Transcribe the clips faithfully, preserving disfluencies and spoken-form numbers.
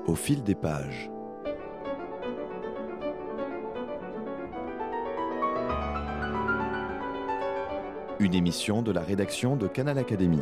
Au fil des pages. Une émission de la rédaction de Canal Académie.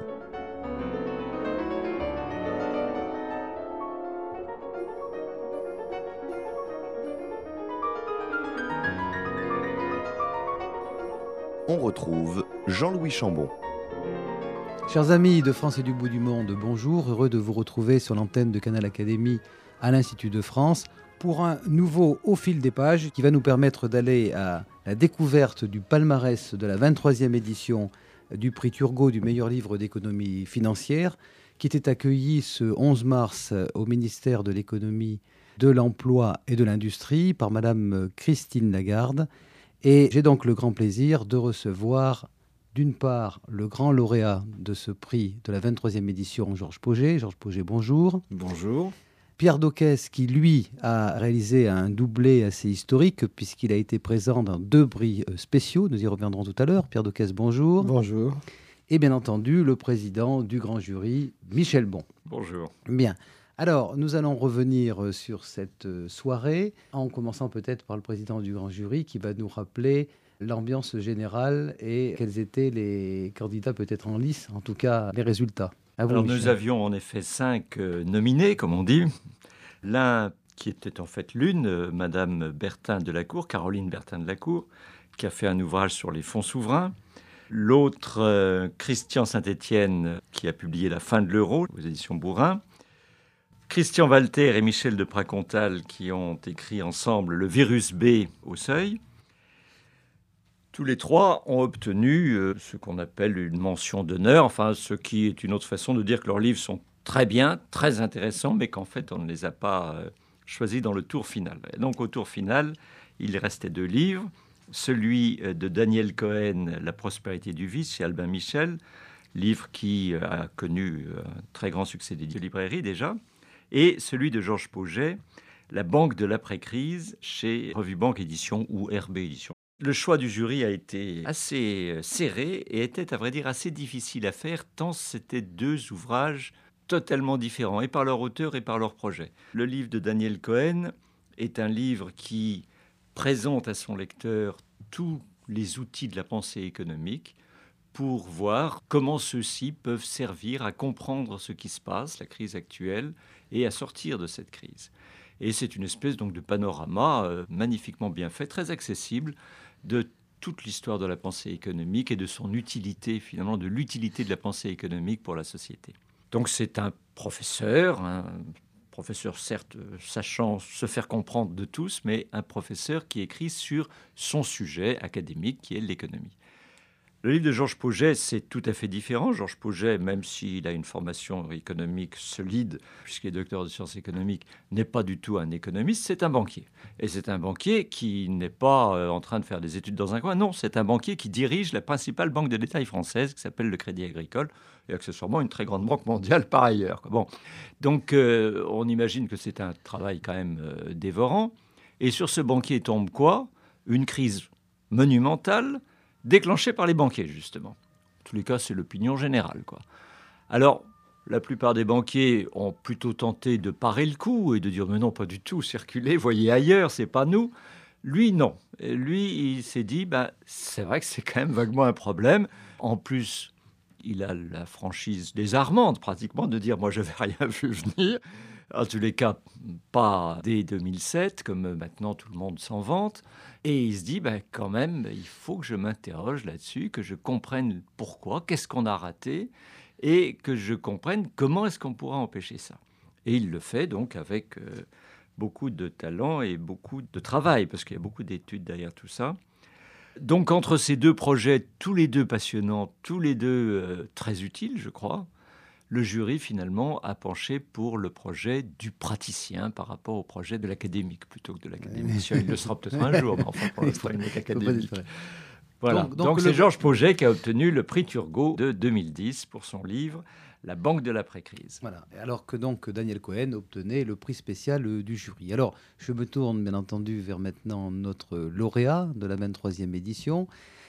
On retrouve Jean-Louis Chambon. Chers amis de France et du bout du monde, bonjour, heureux de vous retrouver sur l'antenne de Canal Académie à l'Institut de France pour un nouveau Au fil des pages qui va nous permettre d'aller à la découverte du palmarès de la vingt-troisième édition du prix Turgot du meilleur livre d'économie financière qui était accueilli ce onze mars au ministère de l'économie, de l'emploi et de l'industrie par Madame Christine Lagarde. Et j'ai donc le grand plaisir de recevoir d'une part le grand lauréat de ce prix de la vingt-troisième édition, Georges Pauget. Georges Pauget, bonjour. Bonjour. Pierre Dockès, qui lui a réalisé un doublé assez historique puisqu'il a été présent dans deux prix spéciaux. Nous y reviendrons tout à l'heure. Pierre Dockès, bonjour. Bonjour. Et bien entendu, le président du grand jury, Michel Bon. Bonjour. Bien. Alors, nous allons revenir sur cette soirée en commençant peut-être par le président du grand jury qui va nous rappeler l'ambiance générale et quels étaient les candidats peut-être en lice, en tout cas les résultats. À vous, Alors Michel. nous avions en effet cinq euh, nominés, comme on dit. L'un qui était en fait l'une, euh, Madame Bertin de la Cour, Caroline Bertin de la Cour, qui a fait un ouvrage sur les fonds souverains. L'autre, euh, Christian Saint-Étienne, qui a publié La fin de l'euro aux éditions Bourrin. Christian Walter et Michel de Pracontal qui ont écrit ensemble Le virus B au seuil. Tous les trois ont obtenu euh, ce qu'on appelle une mention d'honneur, enfin ce qui est une autre façon de dire que leurs livres sont très bien, très intéressants, mais qu'en fait on ne les a pas euh, choisis dans le tour final. Et donc au tour final, il restait deux livres, celui de Daniel Cohen, La prospérité du vice, chez Albin Michel, livre qui a connu un très grand succès des librairies déjà, et celui de Georges Pauget, La banque de l'après-crise, chez Revue Banque Édition ou R B Édition. Le choix du jury a été assez serré et était, à vrai dire, assez difficile à faire, tant c'était deux ouvrages totalement différents, et par leur auteur et par leur projet. Le livre de Daniel Cohen est un livre qui présente à son lecteur tous les outils de la pensée économique pour voir comment ceux-ci peuvent servir à comprendre ce qui se passe, la crise actuelle, et à sortir de cette crise. Et c'est une espèce donc de panorama euh, magnifiquement bien fait, très accessible, de toute l'histoire de la pensée économique et de son utilité, finalement, de l'utilité de la pensée économique pour la société. Donc c'est un professeur, un professeur certes sachant se faire comprendre de tous, mais un professeur qui écrit sur son sujet académique qui est l'économie. Le livre de Georges Pauget, c'est tout à fait différent. Georges Pauget, même s'il a une formation économique solide, puisqu'il est docteur de sciences économiques, n'est pas du tout un économiste, c'est un banquier. Et c'est un banquier qui n'est pas en train de faire des études dans un coin. Non, c'est un banquier qui dirige la principale banque de détail française, qui s'appelle le Crédit Agricole, et accessoirement une très grande banque mondiale par ailleurs. Bon. Donc, euh, on imagine que c'est un travail quand même euh, dévorant. Et sur ce banquier tombe quoi ? Une crise monumentale, déclenché par les banquiers, justement. En tous les cas, c'est l'opinion générale, quoi. Alors, la plupart des banquiers ont plutôt tenté de parer le coup et de dire « mais non, pas du tout, circulez, voyez ailleurs, c'est pas nous ». Lui, non. Et lui, il s'est dit ben, « c'est vrai que c'est quand même vaguement un problème ». En plus, il a la franchise désarmante, pratiquement, de dire « moi, je n'avais rien vu venir ». En tous les cas, pas dès deux mille sept, comme maintenant tout le monde s'en vante. Et il se dit, ben, quand même, il faut que je m'interroge là-dessus, que je comprenne pourquoi, qu'est-ce qu'on a raté, et que je comprenne comment est-ce qu'on pourra empêcher ça. Et il le fait donc avec euh, beaucoup de talent et beaucoup de travail, parce qu'il y a beaucoup d'études derrière tout ça. Donc entre ces deux projets, tous les deux passionnants, tous les deux euh, très utiles, je crois, le jury, finalement, a penché pour le projet du praticien par rapport au projet de l'académique, plutôt que de l'académicien. Il le sera peut-être un jour, mais enfin, pour l'instant, il n'est qu'académique. Voilà. Donc, donc, donc c'est le... Georges Pauget qui a obtenu le prix Turgot de deux mille dix pour son livre « La banque de l'après-crise ». Voilà. Alors que donc Daniel Cohen obtenait le prix spécial du jury. Alors, je me tourne, bien entendu, vers maintenant notre lauréat de la vingt-troisième édition.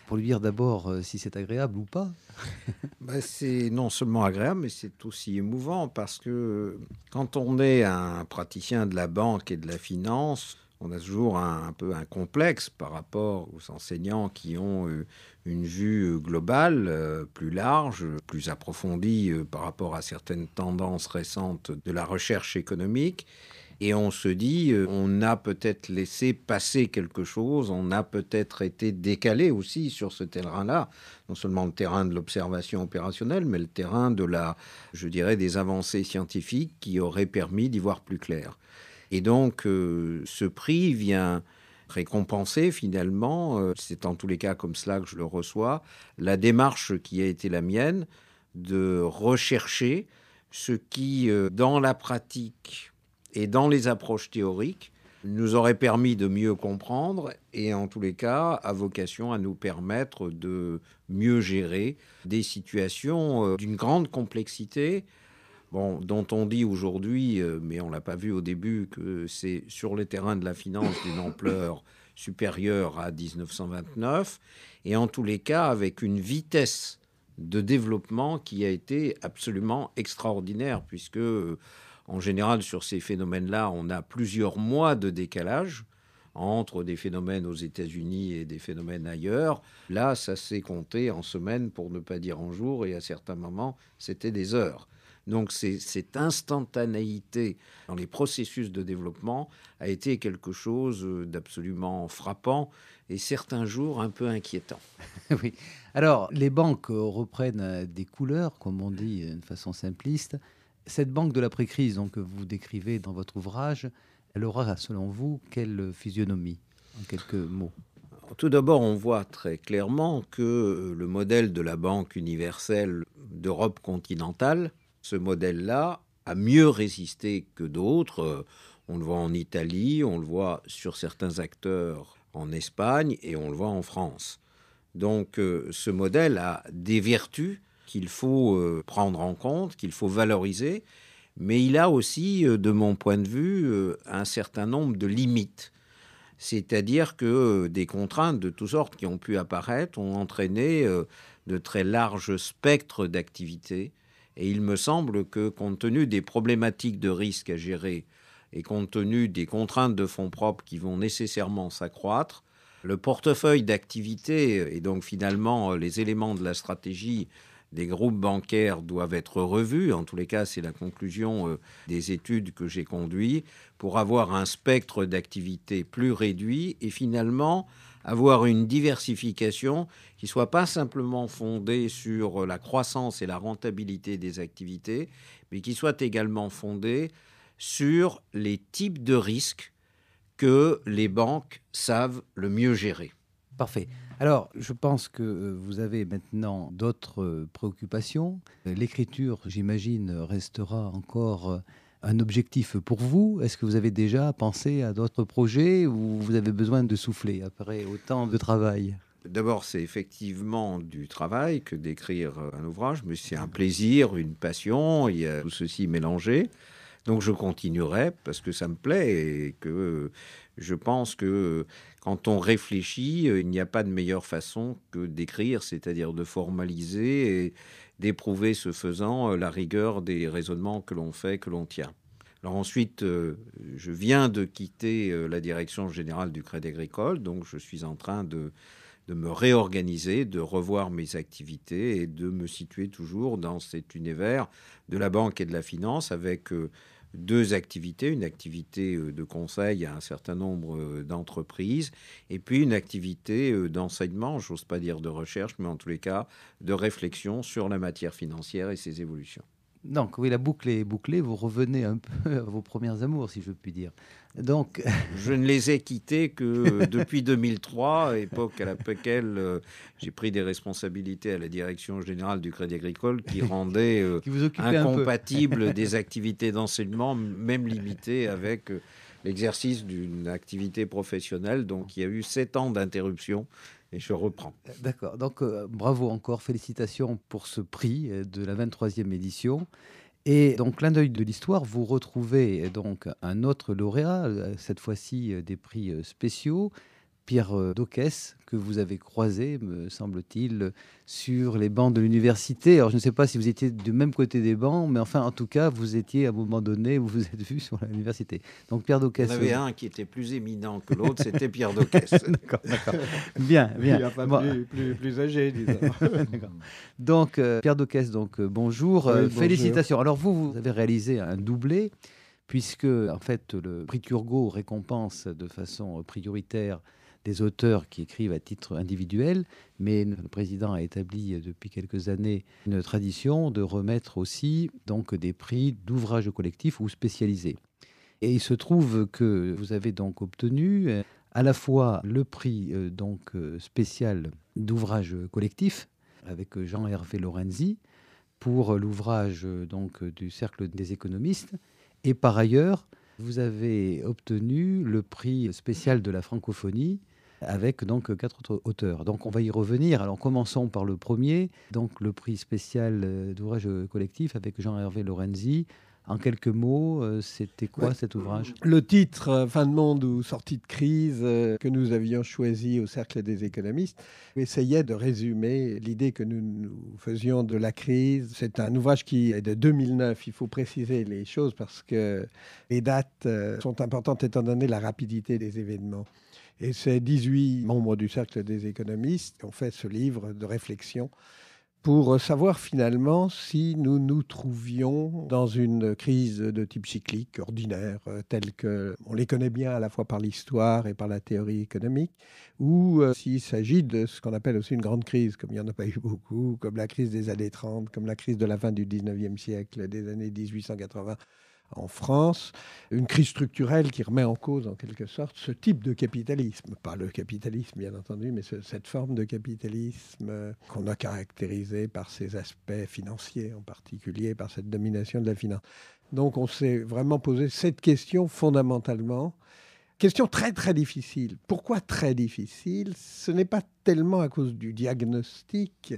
Pour lui dire d'abord euh, si c'est agréable ou pas. Ben, c'est non seulement agréable, mais c'est aussi émouvant parce que quand on est un praticien de la banque et de la finance, on a toujours un, un peu un complexe par rapport aux enseignants qui ont euh, une vue globale, euh, plus large, plus approfondie euh, par rapport à certaines tendances récentes de la recherche économique. Et on se dit, euh, on a peut-être laissé passer quelque chose, on a peut-être été décalé aussi sur ce terrain-là, non seulement le terrain de l'observation opérationnelle, mais le terrain de la, je dirais, des avancées scientifiques qui auraient permis d'y voir plus clair. Et donc, euh, ce prix vient récompenser finalement, euh, c'est en tous les cas comme cela que je le reçois, la démarche qui a été la mienne de rechercher ce qui, euh, dans la pratique et dans les approches théoriques, nous aurait permis de mieux comprendre et en tous les cas a vocation à nous permettre de mieux gérer des situations euh, d'une grande complexité. Bon, dont on dit aujourd'hui, euh, mais on ne l'a pas vu au début, que c'est sur le terrain de la finance d'une ampleur supérieure à dix-neuf cent vingt-neuf, et en tous les cas avec une vitesse de développement qui a été absolument extraordinaire, puisque euh, en général sur ces phénomènes-là, on a plusieurs mois de décalage entre des phénomènes aux États-Unis et des phénomènes ailleurs. Là, ça s'est compté en semaines, pour ne pas dire en jours, et à certains moments, c'était des heures. Donc c'est, cette instantanéité dans les processus de développement a été quelque chose d'absolument frappant et certains jours un peu inquiétant. Oui. Alors, les banques reprennent des couleurs, comme on dit d'une façon simpliste. Cette banque de l'après-crise donc, que vous décrivez dans votre ouvrage, elle aura, selon vous, quelle physionomie, en quelques mots? Tout d'abord, on voit très clairement que le modèle de la Banque universelle d'Europe continentale, ce modèle-là a mieux résisté que d'autres. On le voit en Italie, on le voit sur certains acteurs en Espagne et on le voit en France. Donc ce modèle a des vertus qu'il faut prendre en compte, qu'il faut valoriser, mais il a aussi, de mon point de vue, un certain nombre de limites. C'est-à-dire que des contraintes de toutes sortes qui ont pu apparaître ont entraîné de très larges spectres d'activités. Et il me semble que, compte tenu des problématiques de risque à gérer et compte tenu des contraintes de fonds propres qui vont nécessairement s'accroître, le portefeuille d'activités et donc finalement les éléments de la stratégie des groupes bancaires doivent être revus. En tous les cas, c'est la conclusion des études que j'ai conduites pour avoir un spectre d'activités plus réduit et finalement avoir une diversification qui ne soit pas simplement fondée sur la croissance et la rentabilité des activités, mais qui soit également fondée sur les types de risques que les banques savent le mieux gérer. Parfait. Alors, je pense que vous avez maintenant d'autres préoccupations. L'écriture, j'imagine, restera encore un objectif pour vous. Est-ce que vous avez déjà pensé à d'autres projets ou vous avez besoin de souffler après autant de travail ? D'abord, c'est effectivement du travail que d'écrire un ouvrage, mais c'est un plaisir, une passion, il y a tout ceci mélangé. Donc je continuerai parce que ça me plaît et que je pense que quand on réfléchit, il n'y a pas de meilleure façon que d'écrire, c'est-à-dire de formaliser et d'éprouver ce faisant la rigueur des raisonnements que l'on fait, que l'on tient. Alors ensuite, je viens de quitter la direction générale du Crédit Agricole, donc je suis en train de, de me réorganiser, de revoir mes activités et de me situer toujours dans cet univers de la banque et de la finance avec deux activités, une activité de conseil à un certain nombre d'entreprises et puis une activité d'enseignement, j'ose pas dire de recherche, mais en tous les cas de réflexion sur la matière financière et ses évolutions. Donc, oui, la boucle est bouclée. Vous revenez un peu à vos premières amours, si je puis dire. Donc... Je ne les ai quittés que depuis deux mille trois, époque à laquelle euh, j'ai pris des responsabilités à la direction générale du Crédit Agricole qui rendait euh, qui vous incompatibles des activités d'enseignement, même limitées avec euh, l'exercice d'une activité professionnelle. Donc, il y a eu sept ans d'interruption. Et je reprends. D'accord. Donc, euh, bravo encore. Félicitations pour ce prix de la vingt-troisième édition. Et donc, clin d'œil de l'histoire, vous retrouvez donc un autre lauréat, cette fois-ci des prix spéciaux. Pierre Dauquès, que vous avez croisé, me semble-t-il, sur les bancs de l'université. Alors, je ne sais pas si vous étiez du même côté des bancs, mais enfin, en tout cas, vous étiez à un moment donné, vous vous êtes vu sur l'université. Donc, Pierre Dauquès... Il y en avait un qui était plus éminent que l'autre, c'était Pierre Dauquès. D'accord, d'accord. Bien, bien. Il enfin, bon. plus, plus, plus âgé, disons. Donc, euh, Pierre Dauquès, donc, euh, bonjour. Oui, Euh, bonjour. Félicitations. Alors, vous, vous avez réalisé un doublé, puisque, en fait, le prix Turgot récompense de façon prioritaire des auteurs qui écrivent à titre individuel, mais le président a établi depuis quelques années une tradition de remettre aussi donc des prix d'ouvrages collectifs ou spécialisés. Et il se trouve que vous avez donc obtenu à la fois le prix euh, donc euh, spécial d'ouvrage collectif avec Jean-Hervé Lorenzi pour l'ouvrage euh, donc du Cercle des économistes, et par ailleurs vous avez obtenu le prix spécial de la francophonie avec donc quatre autres auteurs. Donc on va y revenir. Alors commençons par le premier, donc le prix spécial d'ouvrage collectif avec Jean-Hervé Lorenzi. En quelques mots, c'était quoi ouais. cet ouvrage ? Le titre, Fin de monde ou sortie de crise, que nous avions choisi au Cercle des économistes, essayait de résumer l'idée que nous, nous faisions de la crise. C'est un ouvrage qui est de deux mille neuf. Il faut préciser les choses parce que les dates sont importantes étant donné la rapidité des événements. Et c'est dix-huit membres du Cercle des économistes qui ont fait ce livre de réflexion pour savoir finalement si nous nous trouvions dans une crise de type cyclique, ordinaire, telle qu'on les connaît bien à la fois par l'histoire et par la théorie économique, ou euh, s'il s'agit de ce qu'on appelle aussi une grande crise, comme il n'y en a pas eu beaucoup, comme la crise des années trente, comme la crise de la fin du dix-neuvième siècle, des années dix-huit cent quatre-vingts en France, une crise structurelle qui remet en cause en quelque sorte ce type de capitalisme, pas le capitalisme bien entendu, mais ce, cette forme de capitalisme euh, qu'on a caractérisé par ses aspects financiers, en particulier par cette domination de la finance. Donc on s'est vraiment posé cette question fondamentalement, question très très difficile. Pourquoi très difficile ? Ce n'est pas tellement à cause du diagnostic,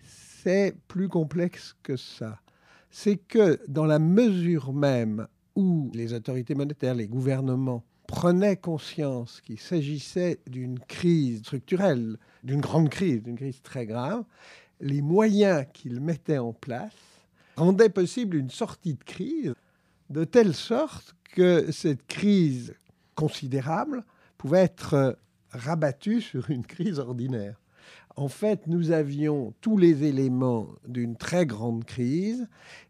c'est plus complexe que ça. C'est que dans la mesure même où les autorités monétaires, les gouvernements prenaient conscience qu'il s'agissait d'une crise structurelle, d'une grande crise, d'une crise très grave, les moyens qu'ils mettaient en place rendaient possible une sortie de crise de telle sorte que cette crise considérable pouvait être rabattue sur une crise ordinaire. En fait, nous avions tous les éléments d'une très grande crise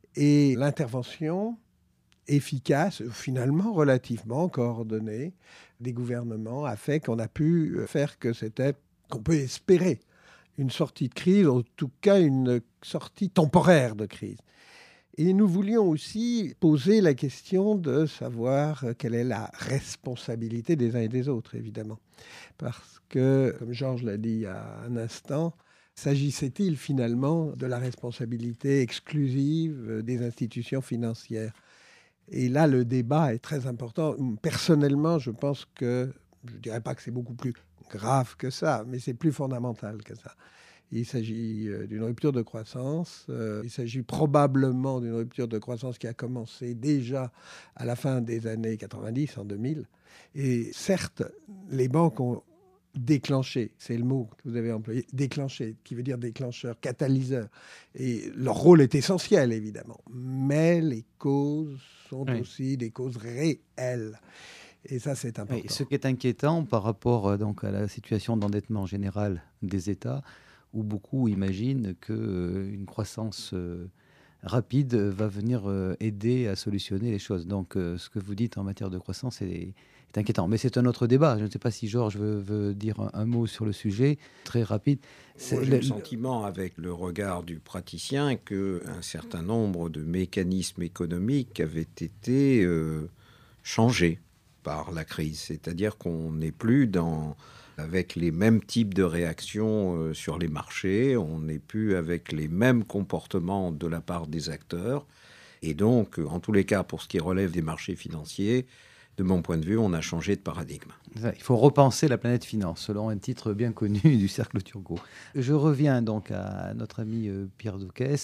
et l'intervention efficace, finalement relativement coordonnée, des gouvernements a fait qu'on a pu faire que c'était, qu'on peut espérer une sortie de crise, en tout cas une sortie temporaire de crise. Et nous voulions aussi poser la question de savoir quelle est la responsabilité des uns et des autres, évidemment. Parce que, comme Georges l'a dit il y a un instant, s'agissait-il finalement de la responsabilité exclusive des institutions financières ? Et là, le débat est très important. Personnellement, je pense que, je ne dirais pas que c'est beaucoup plus grave que ça, mais c'est plus fondamental que ça. Il s'agit d'une rupture de croissance. Il s'agit probablement d'une rupture de croissance qui a commencé déjà à la fin des années quatre-vingt-dix, en deux mille. Et certes, les banques ont déclenché, c'est le mot que vous avez employé, déclenché, qui veut dire déclencheur, catalyseur. Et leur rôle est essentiel, évidemment. Mais les causes sont oui. aussi des causes réelles. Et ça, c'est important. Et ce qui est inquiétant par rapport donc, à la situation d'endettement général des États, où beaucoup imaginent qu'une euh, croissance euh, rapide va venir euh, aider à solutionner les choses. Donc, euh, ce que vous dites en matière de croissance est, est inquiétant. Mais c'est un autre débat. Je ne sais pas si Georges veut, veut dire un, un mot sur le sujet, très rapide. C'est Moi, j'ai le, le sentiment, avec le regard du praticien, qu'un certain nombre de mécanismes économiques avaient été euh, changés par la crise. C'est-à-dire qu'on n'est plus dans... avec les mêmes types de réactions euh, sur les marchés, on n'est plus avec les mêmes comportements de la part des acteurs. Et donc, en tous les cas, pour ce qui relève des marchés financiers, de mon point de vue, on a changé de paradigme. Il faut repenser la planète finance, selon un titre bien connu du Cercle Turgot. Je reviens donc à notre ami Pierre Dauquès.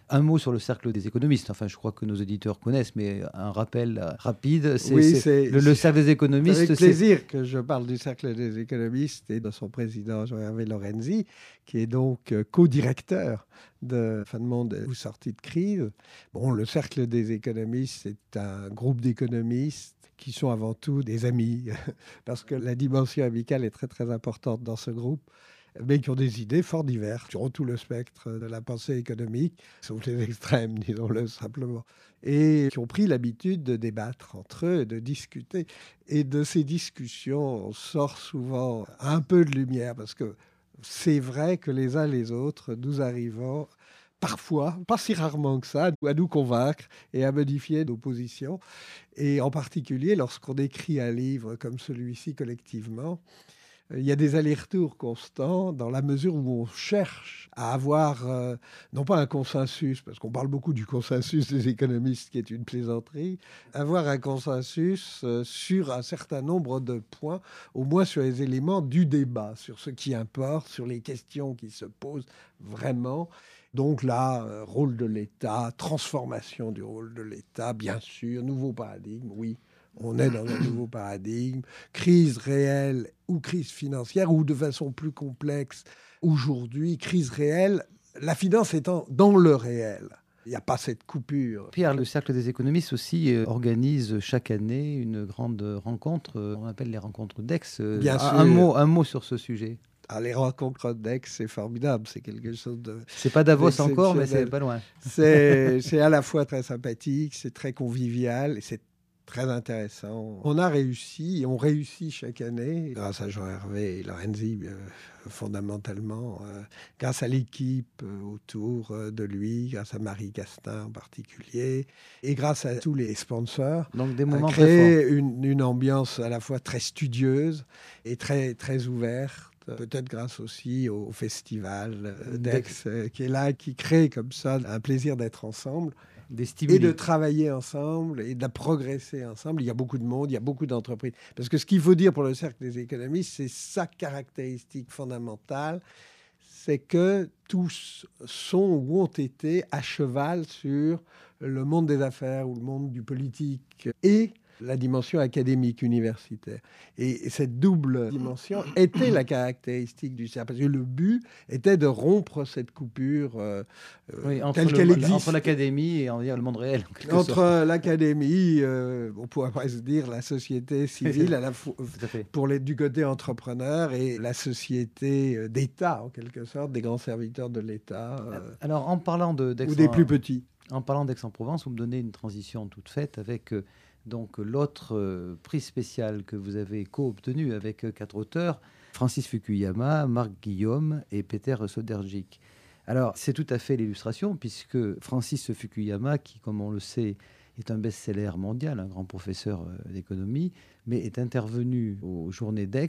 Un mot sur le cercle des économistes. Enfin, je crois que nos auditeurs connaissent, mais un rappel rapide. C'est, Oui, c'est c'est- le, le cercle des économistes. C'est avec c'est- plaisir que je parle du Cercle des économistes et de son président Jean-Hervé Lorenzi, qui est donc euh, co-directeur de Fin de Monde ou Sortie de crise. Bon, le Cercle des économistes, c'est un groupe d'économistes qui sont avant tout des amis, parce que la dimension amicale est très très importante dans ce groupe, mais qui ont des idées fort diverses sur tout le spectre de la pensée économique, sauf les extrêmes, disons-le simplement, et qui ont pris l'habitude de débattre entre eux, de discuter. Et de ces discussions, on sort souvent un peu de lumière, parce que c'est vrai que les uns les autres, nous arrivons parfois, pas si rarement que ça, à nous convaincre et à modifier nos positions. Et en particulier, lorsqu'on écrit un livre comme celui-ci collectivement, il y a des allers-retours constants dans la mesure où on cherche à avoir, euh, non pas un consensus, parce qu'on parle beaucoup du consensus des économistes, qui est une plaisanterie, avoir un consensus euh, sur un certain nombre de points, au moins sur les éléments du débat, sur ce qui importe, sur les questions qui se posent vraiment. Donc là, euh, rôle de l'État, transformation du rôle de l'État, bien sûr, nouveau paradigme, oui. On est dans un nouveau paradigme, crise réelle ou crise financière, ou de façon plus complexe, aujourd'hui, crise réelle, la finance étant dans le réel. Il n'y a pas cette coupure. Pierre, le Cercle des économistes aussi euh, organise chaque année une grande rencontre, euh, on appelle les rencontres d'Aix. Euh, Bien un, sûr. un mot, un mot sur ce sujet. Ah, les rencontres d'Aix, c'est formidable, c'est quelque chose de... C'est pas Davos encore, mais c'est Exceptionnel. pas loin. C'est, c'est à la fois très sympathique, c'est très convivial, et c'est très intéressant. On a réussi, et on réussit chaque année, grâce à Jean-Hervé et Lorenzi, euh, fondamentalement, euh, grâce à l'équipe euh, autour euh, de lui, grâce à Marie Castin en particulier, et grâce à tous les sponsors, Donc des à moments très créer forts. une, une ambiance à la fois très studieuse et très, très ouverte. Peut-être grâce aussi au festival euh, d'Aix, euh, qui est là, qui crée comme ça un plaisir d'être ensemble. Des Et stimuli. de travailler ensemble et de progresser ensemble. Il y a beaucoup de monde, il y a beaucoup d'entreprises. Parce que ce qu'il faut dire pour le Cercle des économistes, c'est sa caractéristique fondamentale, c'est que tous sont ou ont été à cheval sur le monde des affaires ou le monde du politique et la dimension académique universitaire. Et cette double dimension était la caractéristique du cercle. Parce que le but était de rompre cette coupure euh, Oui, entre, telle le- qu'elle existe. entre l'académie et on va dire, le monde réel. En quelque Entre sorte. l'académie, euh, on pourrait presque dire la société civile à la fois, Tout à fait. pour les, du côté entrepreneur et la société euh, d'État, en quelque sorte, des grands serviteurs de l'État euh, Alors, en parlant de, d'Aix- ou des plus petits. En parlant d'Aix-en-Provence, vous me donnez une transition toute faite avec euh, donc l'autre euh, prix spécial que vous avez co-obtenu avec euh, quatre auteurs, Francis Fukuyama, Marc Guillaume et Peter Soderjic. Alors, c'est tout à fait l'illustration, puisque Francis Fukuyama, qui, comme on le sait, est un best-seller mondial, un grand professeur euh, d'économie, mais est intervenu aux Journées d'Aix,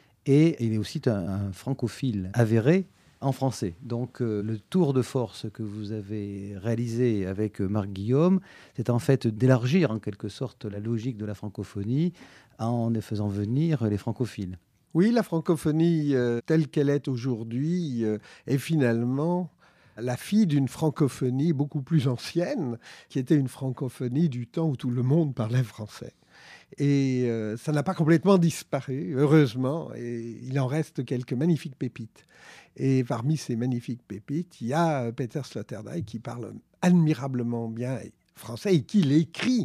et il est aussi un, un francophile avéré, en français. Donc euh, le tour de force que vous avez réalisé avec euh, Marc Guillaume, c'est en fait d'élargir en quelque sorte la logique de la francophonie en faisant venir les francophiles. Oui, la francophonie euh, telle qu'elle est aujourd'hui euh, est finalement la fille d'une francophonie beaucoup plus ancienne, qui était une francophonie du temps où tout le monde parlait français. Et euh, ça n'a pas complètement disparu, heureusement, et il en reste quelques magnifiques pépites. Et parmi ces magnifiques pépites, il y a euh, Peter Sloterdijk qui parle admirablement bien français et qui l'écrit.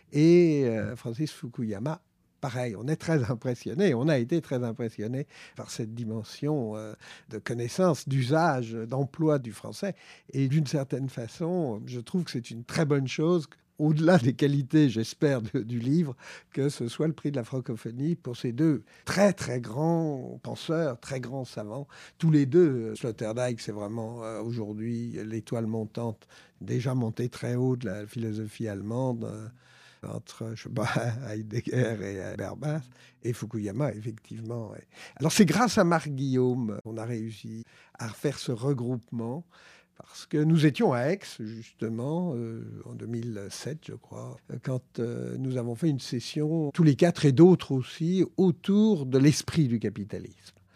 Et euh, Francis Fukuyama, pareil, on est très impressionné, on a été très impressionné par cette dimension euh, de connaissance, d'usage, d'emploi du français. Et d'une certaine façon, je trouve que c'est une très bonne chose, au-delà des qualités, j'espère, de, du livre, que ce soit le prix de la francophonie pour ces deux très, très grands penseurs, très grands savants. Tous les deux, Sloterdijk, c'est vraiment euh, aujourd'hui l'étoile montante, déjà montée très haut de la philosophie allemande, euh, entre, je sais pas, Heidegger et Habermas, et Fukuyama, effectivement. Ouais. Alors, c'est grâce à Marc Guillaume qu'on a réussi à faire ce regroupement, parce que nous étions à Aix, justement, euh, en deux mille sept, je crois, quand euh, nous avons fait une session, tous les quatre et d'autres aussi, autour de l'esprit du capitalisme.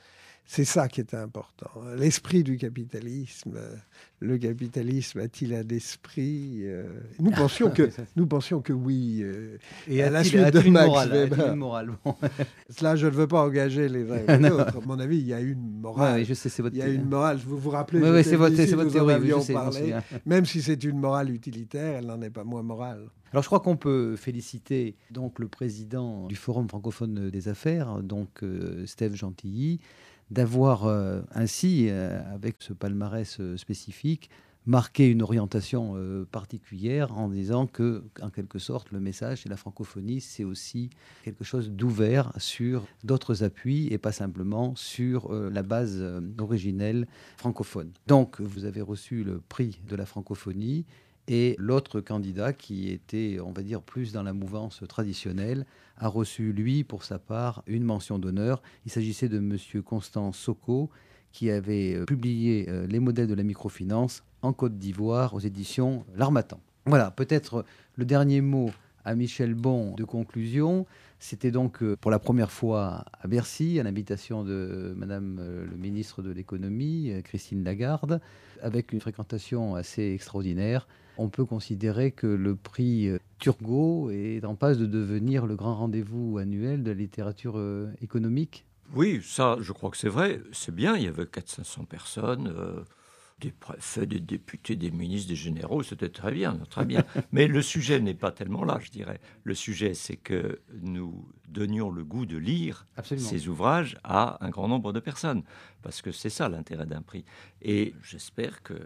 C'est ça qui est important. L'esprit du capitalisme. Le capitalisme a-t-il un esprit ? Nous pensions que, nous pensions que oui. Et à la a-t-il, suite a-t-il de une Max morale, Weber. a-t-il une morale bon. Cela, je ne veux pas engager les uns et les autres. À mon avis, il y a une morale. Ouais, je sais, c'est votre Il y a une morale. Vous vous rappelez, oui, oui, c'est votre, ici, c'est votre nous théorie. en avions Oui, je sais, parlé. Même si c'est une morale utilitaire, elle n'en est pas moins morale. Alors, je crois qu'on peut féliciter donc le président du Forum francophone des affaires, donc euh, Steve Gentilly, d'avoir euh, ainsi, euh, avec ce palmarès euh, spécifique, marqué une orientation euh, particulière en disant que, en quelque sorte, le message de la francophonie, c'est aussi quelque chose d'ouvert sur d'autres appuis et pas simplement sur euh, la base euh, originelle francophone. Donc, vous avez reçu le prix de la francophonie. Et l'autre candidat, qui était, on va dire, plus dans la mouvance traditionnelle, a reçu, lui, pour sa part, une mention d'honneur. Il s'agissait de M. Constant Soko, qui avait publié euh, les modèles de la microfinance en Côte d'Ivoire aux éditions L'Harmattan. Voilà, peut-être le dernier mot à Michel Bon de conclusion. C'était donc euh, pour la première fois à Bercy, à l'invitation de Madame euh, le ministre de l'économie, euh, Christine Lagarde, avec une fréquentation assez extraordinaire. On peut considérer que le prix Turgot est en passe de devenir le grand rendez-vous annuel de la littérature euh, économique. Oui, ça, je crois que c'est vrai. C'est bien, il y avait quatre cents à cinq cents personnes, euh, des préfets, des députés, des ministres, des généraux, c'était très bien, très bien. Mais le sujet n'est pas tellement là, je dirais. Le sujet, c'est que nous donnions le goût de lire Absolument. ces ouvrages à un grand nombre de personnes, parce que c'est ça l'intérêt d'un prix. Et j'espère que...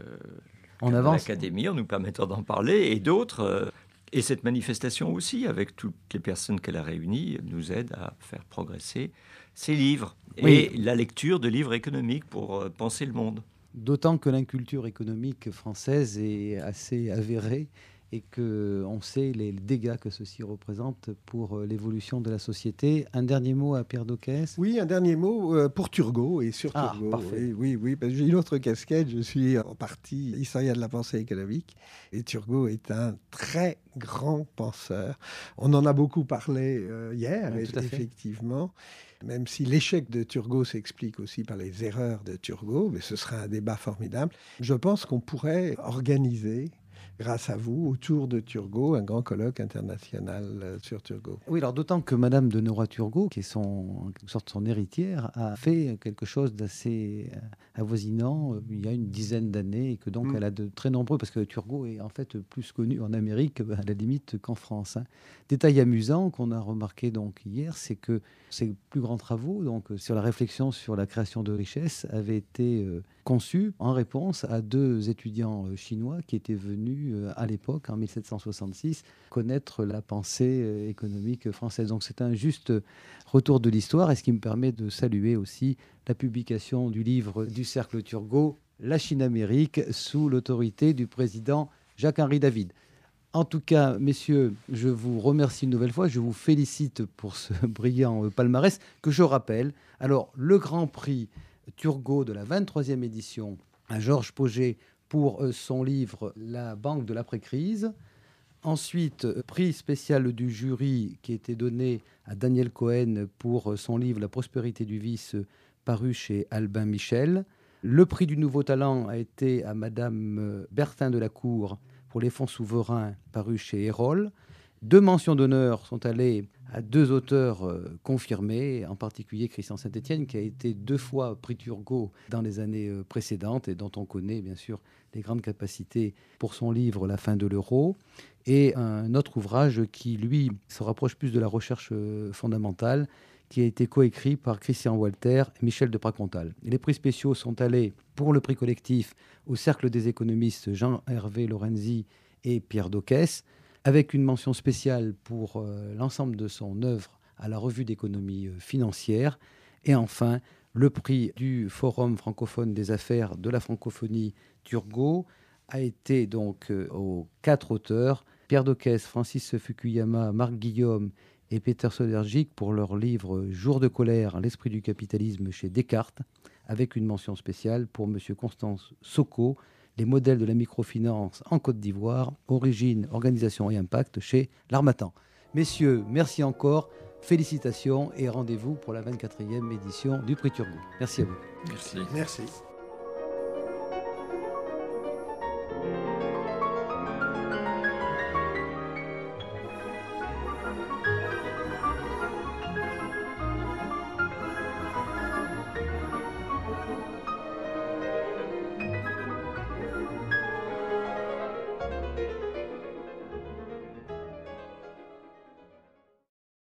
On avance. L'Académie, en nous permettant d'en parler, et d'autres, euh, et cette manifestation aussi, avec toutes les personnes qu'elle a réunies, nous aide à faire progresser ces livres Oui. et la lecture de livres économiques pour euh, penser le monde. D'autant que l'inculture économique française est assez avérée et qu'on sait les dégâts que ceci représente pour l'évolution de la société. Un dernier mot à Pierre Doquès. Oui, un dernier mot euh, pour Turgot et sur Ah, Turgot. parfait. Oui, oui, oui, parce que j'ai une autre casquette. Je suis en partie historien de la pensée économique. Et Turgot est un très grand penseur. On en a beaucoup parlé euh, hier, Oui, tout à fait. effectivement. Même si l'échec de Turgot s'explique aussi par les erreurs de Turgot, mais ce sera un débat formidable. Je pense qu'on pourrait organiser, grâce à vous, autour de Turgot, un grand colloque international sur Turgot. Oui, alors d'autant que Madame de Norrois-Turgot, qui est son, en quelque sorte son héritière, a fait quelque chose d'assez avoisinant euh, il y a une dizaine d'années et que donc Mm. elle a de très nombreux, parce que Turgot est en fait plus connu en Amérique à la limite qu'en France. Hein. Détail amusant qu'on a remarqué donc hier, c'est que ces plus grands travaux donc sur la réflexion sur la création de richesses avaient été euh, conçus en réponse à deux étudiants euh, chinois qui étaient venus euh, à l'époque, en mille sept cent soixante-six, connaître la pensée euh, économique française. Donc c'est un juste retour de l'histoire et ce qui me permet de saluer aussi la publication du livre du Cercle Turgot, La Chine-Amérique, sous l'autorité du président Jacques-Henri David. En tout cas, messieurs, je vous remercie une nouvelle fois. Je vous félicite pour ce brillant palmarès que je rappelle. Alors, le Grand Prix Turgot de la vingt-troisième édition à Georges Pauget pour son livre La Banque de l'après-crise. Ensuite, prix spécial du jury qui a été donné à Daniel Cohen pour son livre La prospérité du vice, paru chez Albin Michel. Le prix du nouveau talent a été à Madame Bertin de la Cour pour les fonds souverains, paru chez Erol. Deux mentions d'honneur sont allées à deux auteurs euh, confirmés, en particulier Christian Saint-Étienne, qui a été deux fois prix Turgot dans les années euh, précédentes et dont on connaît bien sûr les grandes capacités pour son livre La fin de l'euro. Et un autre ouvrage qui, lui, se rapproche plus de la recherche euh, fondamentale, qui a été coécrit par Christian Walter et Michel de Pracontal. Les prix spéciaux sont allés pour le prix collectif au Cercle des économistes Jean-Hervé Lorenzi et Pierre Doquès, avec une mention spéciale pour euh, l'ensemble de son œuvre à la Revue d'économie euh, financière. Et enfin, le prix du Forum francophone des affaires de la francophonie Turgot a été donc euh, aux quatre auteurs, Pierre Doquès, Francis Fukuyama, Marc Guillaume et Peter Sodergic pour leur livre « Jour de colère, l'esprit du capitalisme » chez Descartes, avec une mention spéciale pour M. Constance Soko, les modèles de la microfinance en Côte d'Ivoire, origine, organisation et impact chez L'Harmattan. Messieurs, merci encore. Félicitations et rendez-vous pour la vingt-quatrième édition du prix Turgot. Merci à vous. Merci. Merci.